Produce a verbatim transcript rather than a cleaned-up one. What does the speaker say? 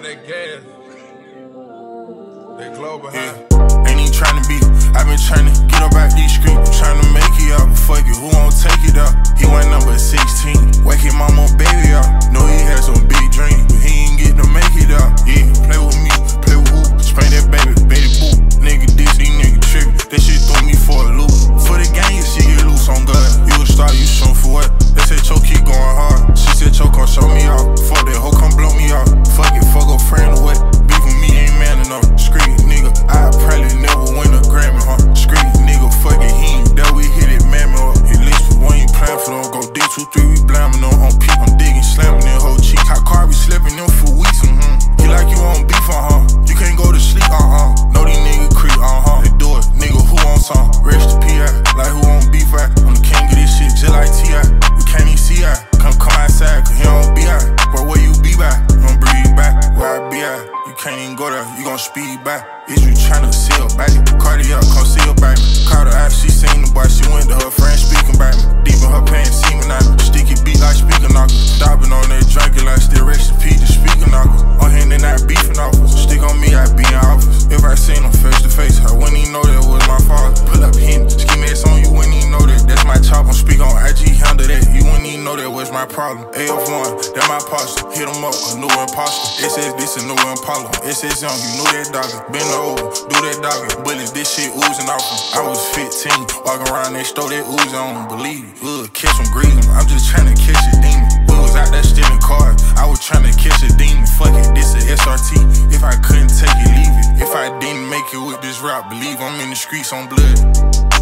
that gas. They glow behind. Yeah. Ain't even tryna be. I been tryna get up out these streets. I'm tryna make it out. But fuck it, who won't take it out? He went number sixteen. Waking mama baby out. Know he had some big dreams, but he ain't get to make it out. Yeah, play with me, play with who? Spray that baby, baby boo. Nigga this, these nigga trippin'. That shit threw me for a loop. For the gang, your shit get loose on God. You a star, you shown for what? They said Cho keep going hard. She said Cho come show me out. Fuck that hoe, come blow me out. Fuck it, fuck a friend or what? Beef with me ain't man enough. Scream nigga, I probably never win a Grammy, huh? Scream nigga, fuck it, he ain't that we hit it, man, man up. At least we ain't playin' for them. Go D two three, we blaming them on peak. I'm digging, slamming them whole cheek. Hot car, we slipping them for weeks, mm-hmm. You like you on beef, uh-huh. You can't go to sleep, uh-huh. Know these niggas creep, uh-huh. They do it, nigga, who on some? Rest to P I, like who on beef, I? I'm the king of this shit, just like T I. We can't even see I. Come, come outside, cause he don't be out. But where you be by? Don't breathe back, where I be at? You can't even go there, you gon' speed back. Is you tryna seal back? Cardiac, come seal back. Caught her out, she seen the boy, she went to her friend speaking back. Deep in her pants, seeming at me. Sticky beat like speaker knocker. Stopping on that drinking like still recipe to speaker knocker. On him, they not beefing offers. Stick on me, I be in office. If I seen him face to face, I wouldn't even know that was my father. Pull up him, ski mask on, you wouldn't even know that. That's my chop, I'm speak on I G, handle that. You wouldn't even know that was my problem. A F one, that my posture. Hit him up, a new imposter. S S, this a new Impala. S S M, you know that dogger. Bend over, do that dogger. Bullets, this shit oozing off him. I was fifteen, walking around that store, that oozing on him. Believe it, ugh, catch him, grease him. I'm just trying to catch a demon. We was out there stealing cars, I was trying to catch a demon. Fuck it, this a S R T. If I couldn't take it, leave it. If I didn't make it with this rap, believe I'm in the streets on blood.